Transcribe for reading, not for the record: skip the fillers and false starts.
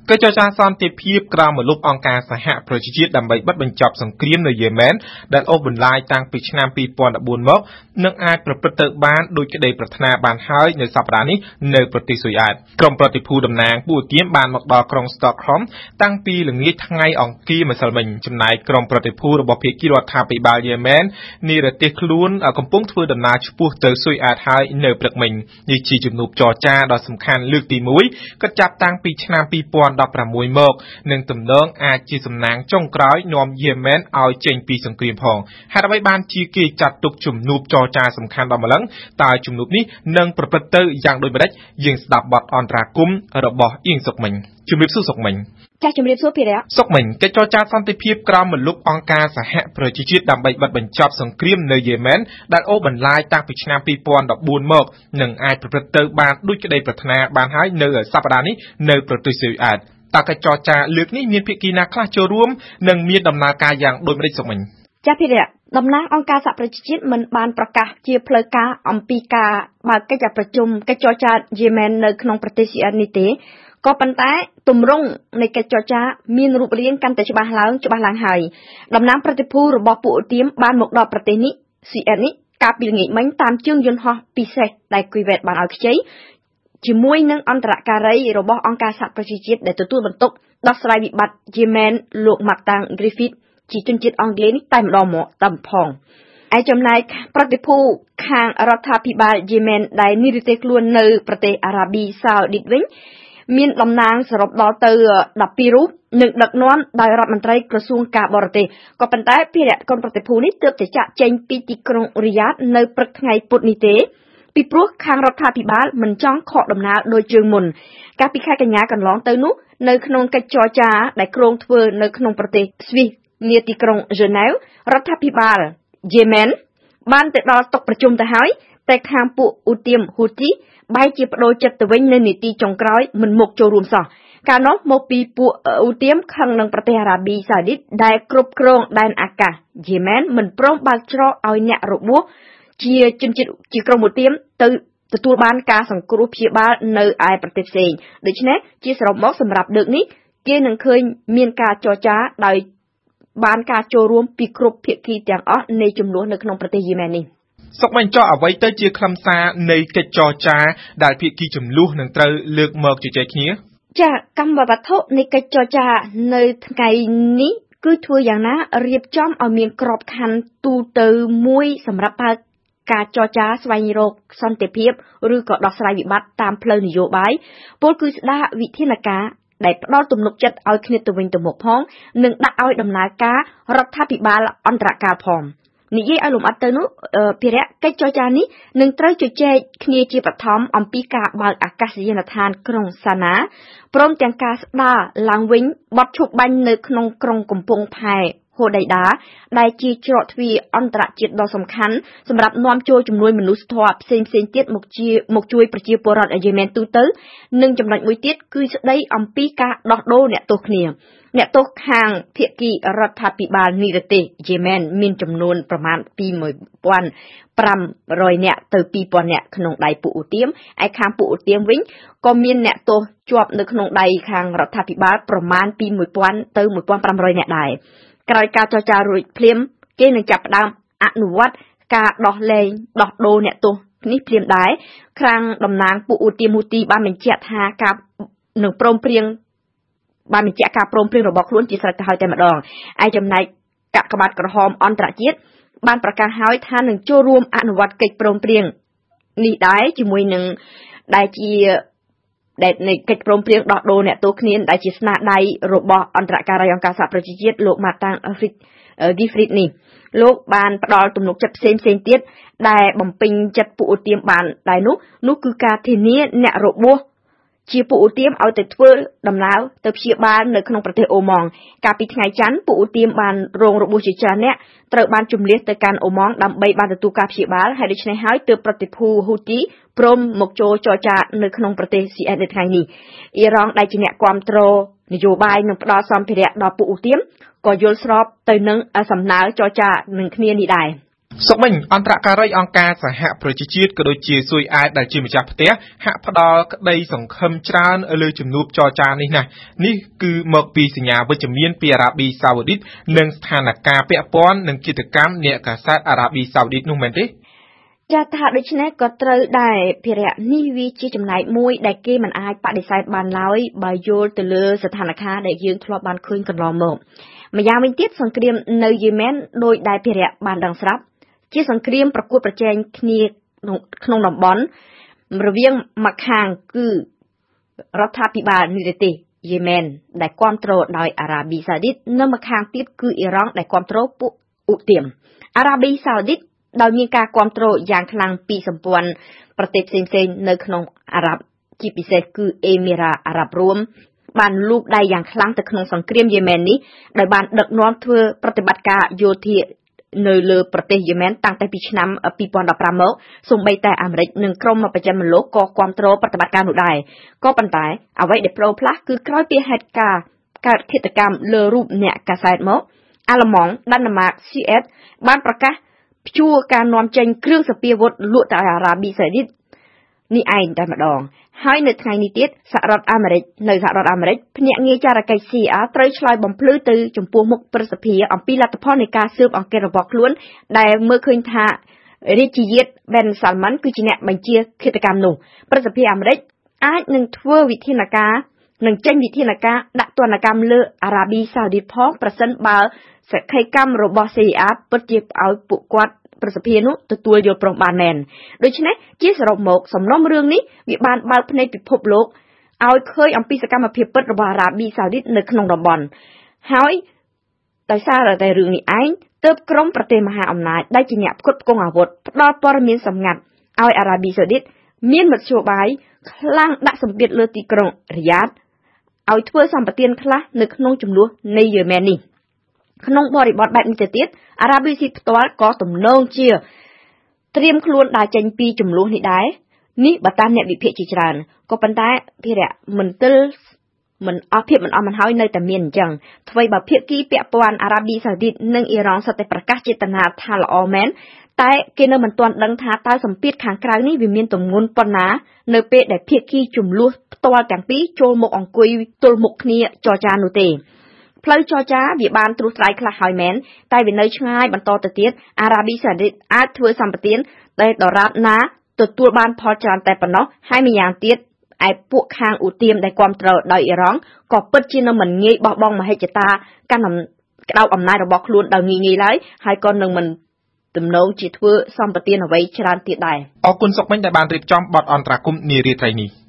កិច្ចចរចាសន្តិភាពក្រោមម្លប់អង្គការសហប្រជាជាតិដើម្បីបិទបញ្ចប់សង្គ្រាមនៅយេម៉ែនដែលអូសបន្លាយតាំងពីឆ្នាំ2014មកនឹងអាចប្រព្រឹត្តទៅបានដោយក្តីប្រាថ្នាបានហើយនៅសប្តាហ៍នេះនៅប្រទេសស៊ុយអែតក្រុមប្រតិភូតំណាងពួកទាមបានមកដល់ក្រុងស្តុកហុលតាំងពីល្ងាចថ្ងៃអង្គារម្សិលមិញចំណែកក្រុមប្រតិភូរបស់ភាគីរដ្ឋាភិបាលយេម៉ែននិរទេសខ្លួនកំពុងធ្វើដំណើរឆ្ពោះទៅស៊ុយអែតហើយនៅព្រឹកមិញនេះជាជំនួបចរចាដ៏សំខាន់លើកទី1ក៏ចាប់តាំងពីឆ្នាំ2016មកនឹងទំនងអាចជាសំណាងចុងក្រោយនាំយេម៉ែនឲ្យចេញពីសង្គ្រាមផងហេតុអ្វីបានជាគេចាត់ទុកជំនួបចរចាសំខាន់ដល់ម្លឹងតើជំនួបនេះនឹងប្រព្រឹត្តទៅយ៉ាងដូចម្តេចយើងស្ដាប់បទអន្តរាគមន៍របស់អៀងសុកមិញជំរាបសួរសុកមិញចាជំរាបសួរភិរៈសុកមិញកិច្ចចរចាសន្តិភាពក្រោមម្លប់អង្គការសហប្រជាជាតិដើម្បីបិទបញ្ចប់សង្គ្រាមនៅយេម៉ែនដែលអូសបន្លាយតាំងពីឆ្នាំ2014មកនឹងអាចប្រព្រឹត្តទៅបានដូចក្តីប្រាថ្នាបានហើយនៅសប្តាហ៍នេះនៅប្រទេសស៊ុយអែតតើកិច្ចចរចាលើកនេះមានភាគីណាខ្លះចូលរួមនិងមានដំណើរការយ៉ាងដូចម្តេចសុកមិញចាភិរៈតំណាងអង្គការសហប្រជាជាតិមិនបានប្រកាសជាផ្លូវការអំពីការបើកកិច្ចប្រជុំកិច្ចចរចាយេម៉ែននៅក្នុងប្រទេសស៊ុយអែតនេះទេក៏ប៉ុន្តែទម្រង់នៃកិច្ចចរចាមានរូបរាងកាន់តែច្បាស់ឡើងហើយតំណាងប្រតិភូរបស់ពួកឧទាមបានមកដល់ប្រទេសនេះស៊ុយអែតនេះកាលពីល្ងាចមិញតាមជើងយន្តហោះពិសេសដែលគុយវ៉ែតបានឲ្យខ្ចីជាមួយនឹងអន្តរការីរបស់អង្គការសហប្រជាជាតិដែលទទួលបន្ទុកដោះស្រាយវិបត្តិយេម៉ែនលោក Martin Griffiths ជាជនជាតិអង់គ្លេសនេះតែម្ដងមកតាមផងឯចំណែកប្រតិភូខាងរដ្ឋាភិបាលយេម៉ែនដែលនិរទេសខ្លួននៅប្រទេសអារ៉ាប៊ីសាអូឌីតវិញមានតំណាងសរុបដល់ទៅ12រូបនិងដឹកនាំដោយរដ្ឋមន្ត្រីក្រសួងការបរទេសក៏ប៉ុន្តែភារៈកុនប្រតិភូនេះទើបតែចាក់ចេញពីទីក្រុងរីយ៉ាតនៅព្រឹកថ្ងៃពុធនេះទេពីព្រោះខាងរដ្ឋាភិបាលមិនចង់ខកដំណើរដោយជើងមុនកាលពីខែកញ្ញាកន្លងទៅនោះនៅក្នុងកិច្ចចរចាដែលគ្រោងធ្វើនៅក្នុងប្រទេសស្វីសនាទីក្រុងហ្សឺណែវរដ្ឋាភិបាលយេម៉ែនបានទៅដល់តុប្រជុំទៅហើយតែខាងពួកឧទាមហ៊ូទីបែរជាបដូរចិត្តទៅវិញនៅនាទីចុងក្រោយមិនមកចូលរួមសោះកាលនោះមកពីពួកឧទាមខឹងនឹងប្រទេសអារ៉ាប៊ីសាអូឌីតដែលគ្រប់គ្រងដែនអាកាសយេម៉ែនមិនព្រមបើកច្រកឲ្យអ្នករបួសជាជនជាតិជាក្រុមឧទាមទៅទទួលបានការសង្គ្រោះព្យាបាលនៅឯប្រទេសផ្សេងដូច្នេះជាសរុបមកសម្រាប់លើកនេះគេនឹងឃើញមានការចរចាដោយបានការចូលរួមពីគ្រប់ភាគីទាំងអស់នៃចំនួននៅក្នុងប្រទេសយេម៉ែននេះសុកបញ្ចុះអ្វីទៅជាខ្លឹមសារនៃកិច្ចចរចាដែលភាគីចំនួននឹងត្រូវលើកមកជជែកគ្នាចាកម្មវត្ថុនៃកិច្ចចរចានៅថ្ងៃនេះគឺធ្វើយ៉ាងណារៀបចំឲ្យមានក្របខ័ណ្ឌទូទៅមួយសម្រាប់បើកការចរចាស្វែងរកសន្តិភាពឬក៏ដោះស្រាយវិបត្តិតាមផ្លូវនយោបាយពលគឺស្ដារវិធានការដែលផ្ដល់ទំនុកចិត្តឲ្យគ្នាទៅវិញទៅមកផងនិងដាក់ឲ្យដំណើរការរដ្ឋាភិបាលអន្តរកាលផងនិយាយឲ្យលំអិតទៅនោះភារៈកិច្ចចរចានេះនឹងត្រូវជជែកគ្នាជាបឋមអំពីការបើកអាកាសយានដ្ឋានក្រុងសាណាព្រមទាំងការស្ដារឡើងវិញបទឈប់បាញ់នៅក្នុងក្រុងកំពង់ផែហូដៃដាដែលជាច្រកទ្វារអន្តរជាតិដ៏សំខាន់សម្រាប់នាំចូលជំនួយមនុស្សធម៌ផ្សេងទៀតមកជួយប្រជាពលរដ្ឋយេម៉ែនទូទៅនិងចំណុចមួយទៀតគឺស្ដីអំពីការដោះដូរអ្នកទោសគ្នាអ្នកទោសខាងភាគីរដ្ឋាភិបាលនិរទេសយេម៉ែនមានចំនួនប្រមាណពី1,500នាក់ទៅ2,000នាក់ក្នុងដៃពួកឧទាមឯខាងពួកឧទាមវិញក៏មានអ្នកទោសជាប់នៅក្នុងដៃខាងរដ្ឋាភិបាលប្រមាណពី1,000ទៅ1,500នាក់ដែរក្រោយការចរចារួចភ្លាមគេនឹងចាប់ផ្ដើមអនុវត្តការដោះដូរអ្នកទោសនេះភ្លាមដែរខាងតំណាងពួកឧទាមហ៊ូទីបានបញ្ជាក់ថាការនឹងព្រមព្រៀងរបស់ខ្លួនជាស្រេចទៅហើយតែម្ដងឯចំណែកកាកបាទក្រហមអន្តរជាតិបានប្រកាសហើយថានឹងចូលរួមអនុវត្តកិច្ចព្រមព្រៀងនេះដែរជាមួយនឹងនៃកិច្ចព្រមព្រៀងដោះដូរអ្នកទោសគ្នាដែលជាស្នាដៃរបស់អន្តរការីអង្គការសហប្រជាជាតិលោក Martin Griffiths នេះលោកបានផ្ដល់ទំនុកចិត្តផ្សេងទៀតដែលបំពេញចិត្តពួកឧទាមបានដែរនោះគឺការធានាអ្នករបួសជាពួកឧទាមឲ្យទៅធ្វើដំណើរទៅព្យាបាលនៅក្នុងប្រទេសអូម៉ង់កាលពីថ្ងៃច័ន្ទពួកឧទាមបានរងរបួសជាច្រើនអ្នកត្រូវបានជម្លៀសទៅកាន់អូម៉ង់ដើម្បីបានទទួលការព្យាបាលហើយដូច្នេះហើយទើបប្រតិភូហ៊ូទីព្រមមកចូលចរចានៅក្នុងប្រទេសស៊ីអែតនៅថ្ងៃនេះអ៊ីរ៉ង់ដែលជាអ្នកគាំទ្រនយោបាយនិងផ្ដល់សម្ភារៈដល់ពួកឧទាមក៏យល់ស្របទៅនឹងសំណើចរចានឹងគ្នានេះដែរសុកមិញអន្តរការីអង្គការសហប្រជាជាតិក៏ដូចជាសួយអាយដែលជាម្ចាស់ផ្ទះហាក់ផ្ដល់ក្តីសង្ឃឹមច្រើនលើជំនួបចរចានេះណានេះគឺមកពីសញ្ញាវិជ្ជមានពីអារ៉ាប៊ីសាអូឌីតនិងស្ថានភាពពាក់ព័ន្ធនឹងគិតកម្មអ្នកកាសែតអារ៉ាប៊ីសាអូឌីតនោះមែនទេចាថាដូច្នេះក៏ត្រូវដែរភិរៈនេះវាជាចំណែកមួយដែលគេមិនអាចបដិសេធបានឡើយបើយល់ទៅលើស្ថានភាពដែលយើងធ្លាប់បានឃើញកន្លងមកម្យ៉ាងវិញទៀតសង្គ្រាមនៅយេម៉ែនដោយដែលភិរៈបានដឹងស្រាប់ជាសង្គ្រាមប្រកួតប្រជែងគ្នាក្នុងតំបន់រវាងម្ខាងគឺរដ្ឋាភិបាលនិរទេសយេម៉ែនដែលគាំទ្រដោយអារ៉ាប៊ីសាអូឌីតនិងម្ខាងទៀតគឺអ៊ីរ៉ង់ដែលគាំទ្រពួកឧទាមអារ៉ាប៊ីសាអូឌីតដោយមានការគាំទ្រយ៉ាងខ្លាំងពីសម្ព័ន្ធប្រទេសផ្សេងៗនៅក្នុងអារ៉ាប់ជាពិសេសគឺអេមីរ៉ាអារ៉ាប់រួមបានលូកដៃយ៉ាងខ្លាំងទៅក្នុងសង្គ្រាមយេម៉ែននេះដោយបានដឹកនាំធ្វើប្រតិបត្តិការយោធានៅលើប្រទេសយេម៉ែនតាំងតែពីឆ្នាំ2015មកសូម្បីតែអាមេរិកនិងក្រុមបច្ចេកវិទ្យាលោកក៏គាំទ្រប្រតិបត្តិការនោះដែរក៏ប៉ុន្តែអ្វីដែលប្រូផ្លាស់គឺក្រោយពីហេតុការណ៍កើតឃាតកម្មលើរូបអ្នកកាសែតមកអាល្លឺម៉ង់ដាណឺម៉ាក CS បានប្រកាសព្យួរការនាំចេញគ្រឿងសព្វាវុធលក់ទៅអារ៉ាប៊ីសាអូឌីតនេះឯងតែម្ដងហើយនៅថ្ងៃនេះទៀតសហរដ្ឋអាមេរិកភ្នាក់ងារចារកិច្ច CIA ត្រូវឆ្លើយបំភ្លឺទៅចំពោះមុខប្រសិទ្ធិអំពីលទ្ធផលនៃការស៊ើបអង្កេតរបស់ខ្លួនដែលមើលឃើញថារាជាយាត Ben Salman គឺជាអ្នកបញ្ជាឃាតកម្មនោះប្រសិទ្ធិអាមេរិកអាចនឹងធ្វើវិធានការនឹងចេញវិធានការដាក់ទណ្ឌកម្មលើអារ៉ាប៊ីសាអូឌីតផងប្រសិនបើសក្ខីកម្មរបស់ CIA ពិតជាឲ្យពួកគាត់ប្រសិទ្ធិនោះទទួលយល់ព្រមបានមែនដូច្នេះជាសរុបមកសំណុំរឿងនេះវាបានបើកភ្នែកពិភពលោកឲ្យឃើញអំពីសកម្មភាពពិតរបស់អារ៉ាប៊ីសាអូឌីតនៅក្នុងតំបន់ហើយដោយសារតែរឿងនេះឯងទើបក្រុមប្រទេសមហាអំណាចដែលជាអ្នកផ្គត់ផ្គង់អាវុធផ្ដល់ព័ត៌មានសម្ងាត់ឲ្យអារ៉ាប៊ីសាអូឌីតមានមធ្យោបាយខ្លាំងដាក់សម្ពាធលើទីក្រុងរីយ៉ាតឲ្យធ្វើសម្បទានខ្លះនៅក្នុងចំនួននៃយេម៉ែននេះក្នុងបរិបទបែបនេះទៅទៀតអារ៉ាប៊ីស៊ីផ្ទាល់ក៏ទំនងជាត្រៀមខ្លួនដើរចេញពីចំនួននេះដែរនេះបើតាមអ្នកវិភាគជាច្រើនក៏ប៉ុន្តែភិរៈមិនអស់ភាពមិនអស់មិនហើយនៅតែមានអញ្ចឹងអ្វីបើភាគីពាក់ព័ន្ធអារ៉ាប៊ីសាអូឌីតនិងអ៊ីរ៉ង់សុទ្ធតែប្រកាសចេតនាថាល្អមែនតែគេនៅមិនទាន់ដឹងថាតើសម្ពាធខាងក្រៅនេះវាមានទម្ងន់ប៉ុណ្ណានៅពេលដែលភាគីចំនួនផ្ទាល់ទាំងពីរចូលមកអង្គុយទល់មុខគ្នាចរចានោះទេផ្លូវចរចាវាបានត្រួសត្រាយខ្លះហើយមែនតែវានៅឆ្ងាយបន្តទៅទៀតអារ៉ាប៊ីសាអូឌីតអាចធ្វើសម្បទានតែដរាបណាទទួលបានផលច្រើនតែប៉ុណ្ណោះហើយម្យ៉ាងទៀតឯពួកខាងឧទាមដែលគាំទ្រដោយអ៊ីរ៉ង់ក៏ពិតជានៅមិនងាយបោះបង់មហិច្ឆតាកាន់ក្តៅអំណាចរបស់ខ្លួនដោយងាយៗឡើយហើយក៏នឹងមិនទំនងជាធ្វើសម្បទានអ្វីច្រើនទៀតដែរអរគុណសុកមិញដែលបានរៀបចំបទអន្តរាគមន៍នារាត្រីនេះ